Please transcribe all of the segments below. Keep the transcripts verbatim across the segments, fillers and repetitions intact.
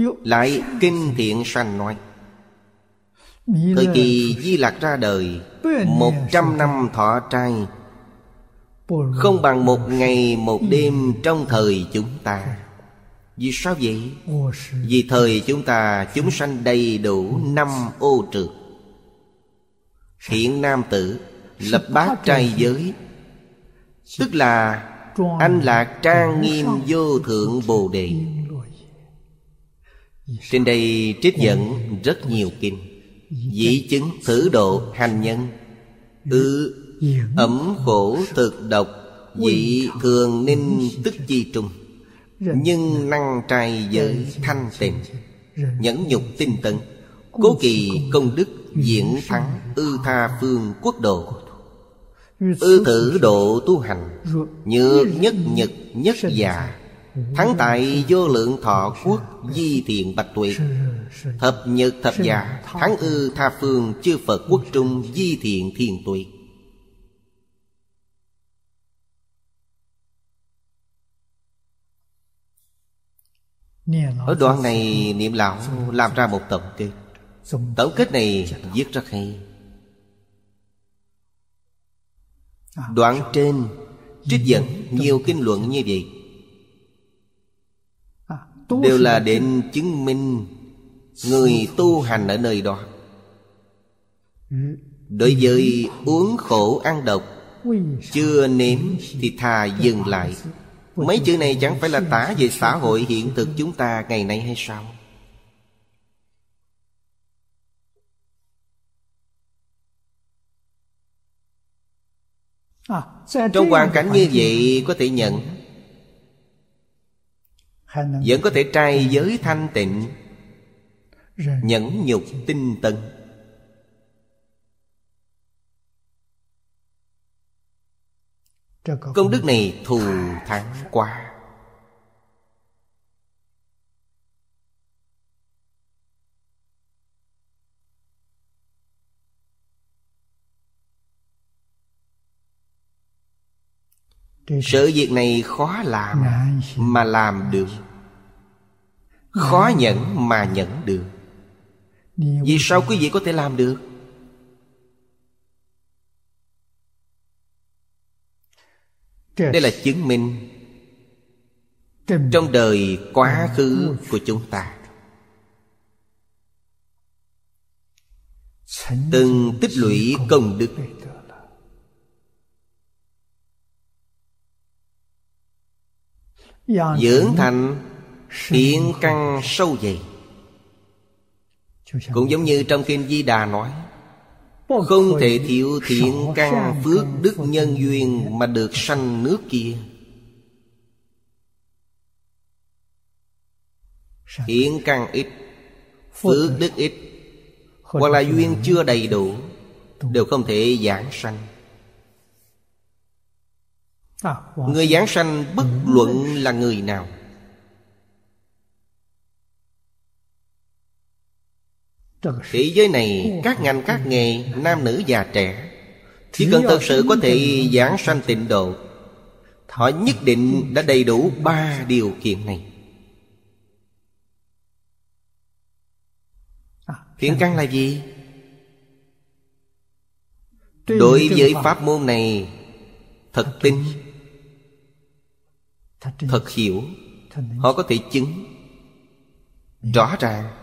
Lại kinh Thiện Sanh nói, thời kỳ Di Lặc ra đời, một trăm năm thọ trai không bằng một ngày một đêm trong thời chúng ta. Vì sao vậy? Vì thời chúng ta chúng sanh đầy đủ năm ô trượt. Thiện nam tử lập bát trai giới, tức là anh lạc trang nghiêm vô thượng Bồ Đề. Trên đây trích dẫn rất nhiều kinh: dĩ chứng, thử độ, hành nhân, ư ẩm khổ thực độc, dị thường ninh tức chi trung, nhưng năng trai giới thanh tịnh, nhẫn nhục tinh tấn, cố kỳ công đức, diễn thắng ư tha phương quốc độ. Ư thử độ tu hành, nhược nhất nhật nhất già, thắng tại vô lượng thọ quốc, di thiện bạch tuệ. Thập nhật thập già, thắng ư tha phương chư Phật quốc trung, di thiện thiền tuệ. Ở đoạn này Niệm Lão làm ra một tổng kết. Tổng kết này viết rất hay. Đoạn trên trích dẫn nhiều kinh luận như vậy, đều là để chứng minh người tu hành ở nơi đó. Đối với uống khổ ăn độc, chưa nếm thì thà dừng lại. Mấy chữ này chẳng phải là tả về xã hội hiện thực chúng ta ngày nay hay sao? Trong hoàn cảnh như vậy có thể nhận, vẫn có thể trai giới thanh tịnh, nhẫn nhục tinh tấn. Công đức này thù thắng quá. Sự việc này khó làm mà làm được, khó nhẫn mà nhẫn được. Vì sao quý vị có thể làm được? Đây là chứng minh trong đời quá khứ của chúng ta từng tích lũy công đức, dưỡng thành thiện căn sâu dày. Cũng giống như trong kinh Di Đà nói, không thể thiếu thiện căn phước đức nhân duyên mà được sanh nước kia. Thiện căn ít, phước đức ít, hoặc là duyên chưa đầy đủ, đều không thể giảng sanh. Người giảng sanh bất luận là người nào, thế giới này các ngành các nghề, nam nữ già trẻ, chỉ cần thật sự có thể giảng sanh tịnh độ, họ nhất định đã đầy đủ ba điều kiện này. Thiện căn là gì? Đối với pháp môn này thật tin, thật hiểu, họ có thể chứng rõ ràng.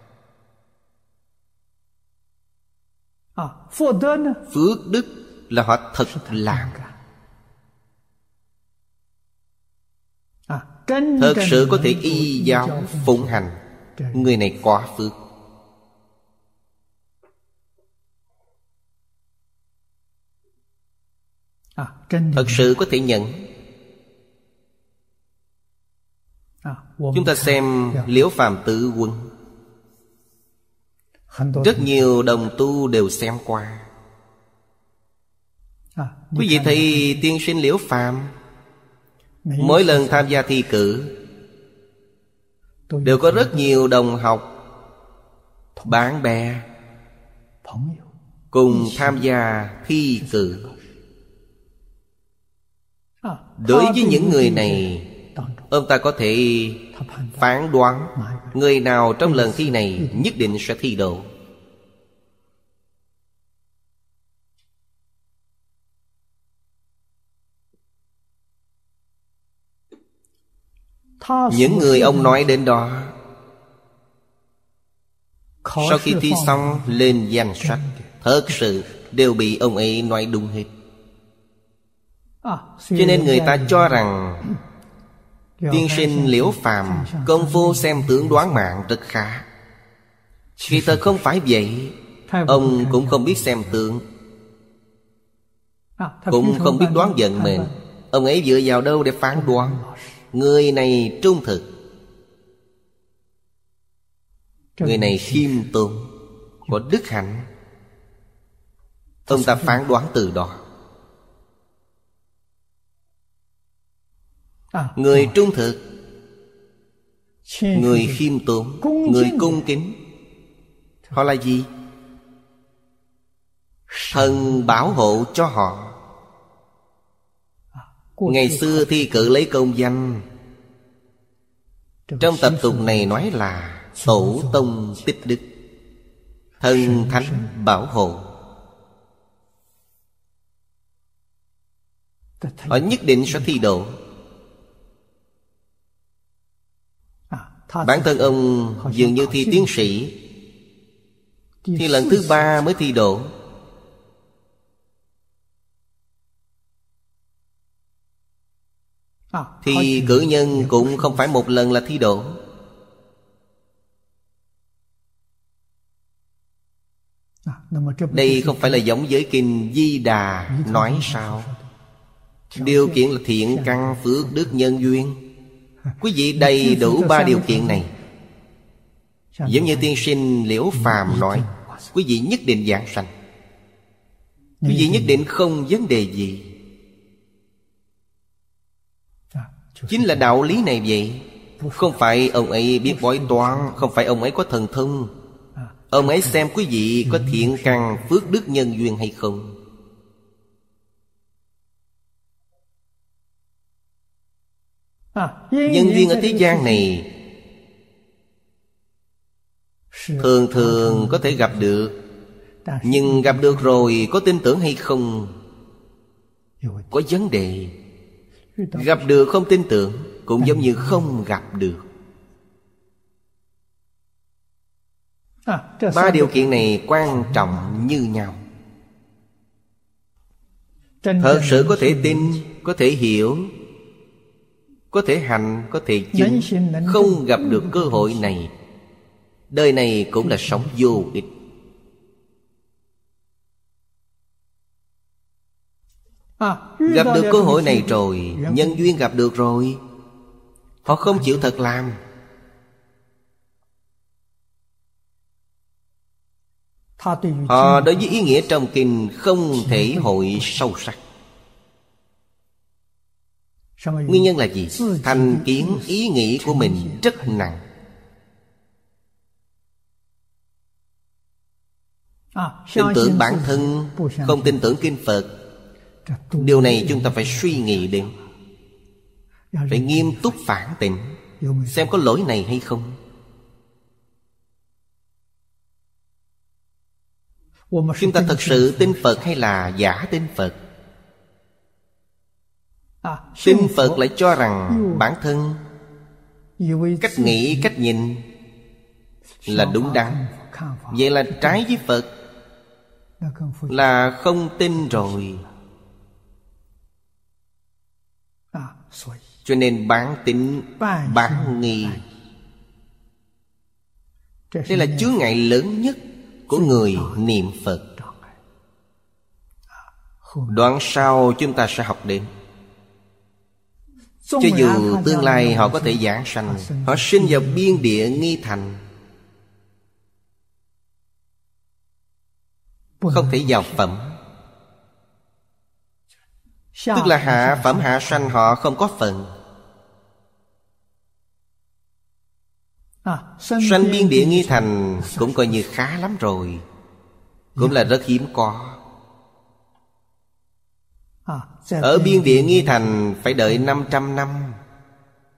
Phước đức là họ thật làm, thật sự có thể y giáo phụng hành. Người này có phước. Thật sự có thể nhận. Chúng ta xem Liễu Phàm Tự Quân, rất nhiều đồng tu đều xem qua. Quý vị thấy tiên sinh Liễu Phàm mỗi lần tham gia thi cử đều có rất nhiều đồng học, bạn bè cùng tham gia thi cử. Đối với những người này, ông ta có thể phán đoán người nào trong lần thi này nhất định sẽ thi đậu. Những người ông nói đến đó, sau khi thi xong lên danh sách, thật sự đều bị ông ấy nói đúng hết. Cho nên người ta cho rằng tiên sinh Liễu Phàm công phu xem tướng đoán mạng rất khá. Kỳ thật không phải vậy. Ông cũng không biết xem tướng, cũng không biết đoán vận mệnh. Ông ấy dựa vào đâu để phán đoán? Người này trung thực, người này khiêm tốn, có đức hạnh. Ông ta phán đoán từ đó. Người trung thực, người khiêm tốn, người cung kính, họ là gì? Thần bảo hộ cho họ. Ngày xưa thi cử lấy công danh, trong tập tục này nói là tổ tông tích đức, thần thánh bảo hộ. Họ nhất định sẽ thi đậu. Bản thân ông dường như thi tiến sĩ, thi lần thứ ba mới thi đậu. Thì cử nhân cũng không phải một lần là thi đậu. Đây không phải là giống với kinh Di Đà nói sao? Điều kiện là thiện căn phước đức nhân duyên. Quý vị đầy đủ ba điều kiện này, giống như tiên sinh Liễu Phàm nói, quý vị nhất định giảng sanh, quý vị nhất định không vấn đề gì. Chính là đạo lý này vậy. Không phải ông ấy biết bói toán, không phải ông ấy có thần thông. Ông ấy xem quý vị có thiện căn phước đức nhân duyên hay không. Nhân duyên ở thế gian này thường thường có thể gặp được, nhưng gặp được rồi có tin tưởng hay không có vấn đề. Gặp được không tin tưởng cũng giống như không gặp được. Ba điều kiện này quan trọng như nhau. Thật sự có thể tin, có thể hiểu, có thể hành, có thể chứng. Không gặp được cơ hội này, đời này cũng là sống vô ích. Gặp được cơ hội này rồi, nhân duyên gặp được rồi, họ không chịu thật làm. Họ đối với ý nghĩa trong kinh không thể hội sâu sắc. Nguyên nhân là gì? Thành kiến ý nghĩ của mình rất nặng. Tin tưởng bản thân, không tin tưởng kinh Phật. Điều này chúng ta phải suy nghĩ đến, phải nghiêm túc phản tỉnh, xem có lỗi này hay không. Chúng ta thật sự tin Phật hay là giả tin Phật? Tin Phật lại cho rằng bản thân cách nghĩ, cách nhìn là đúng đắn, vậy là trái với Phật, là không tin rồi. Cho nên bán tín, bán nghi, đây là chướng ngại lớn nhất của người niệm Phật. Đoạn sau chúng ta sẽ học đến, cho dù tương lai họ có thể giảng sanh, họ sinh vào biên địa nghi thành, không thể vào phẩm. Tức là hạ phẩm hạ sanh họ không có phần. Sanh biên địa nghi thành cũng coi như khá lắm rồi, cũng là rất hiếm có. Ở biên địa nghi thành phải đợi năm trăm năm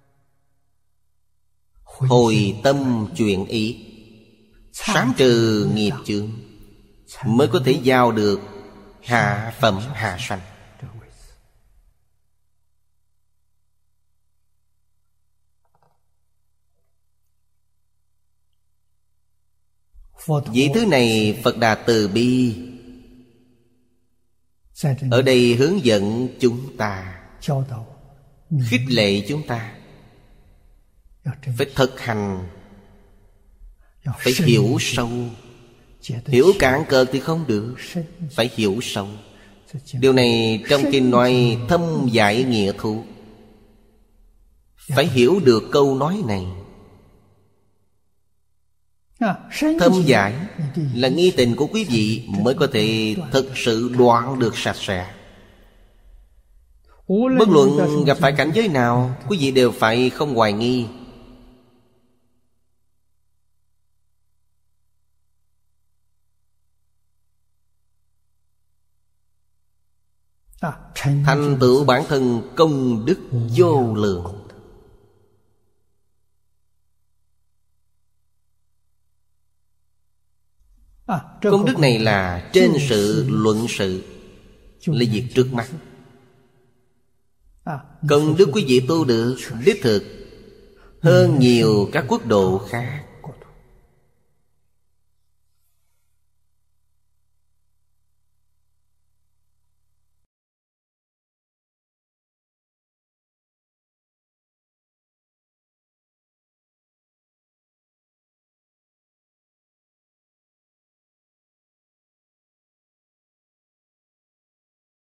hồi tâm chuyển ý, sám trừ nghiệp chướng, mới có thể vào được hạ phẩm hạ sanh. Vị thứ này Phật Đà từ bi, ở đây hướng dẫn chúng ta, khích lệ chúng ta phải thực hành, phải hiểu sâu. Hiểu cạn cợt thì không được, phải hiểu sâu. Điều này trong kinh nói thâm giải nghĩa thú. Phải hiểu được câu nói này. Thâm giải là nghi tình của quý vị mới có thể thực sự đoạn được sạch sẽ. Bất luận gặp phải cảnh giới nào, quý vị đều phải không hoài nghi. Thành tựu bản thân công đức vô lượng. Công đức này là trên sự luận sự, là việc trước mắt. Công đức quý vị tu được đích thực hơn nhiều các quốc độ khác.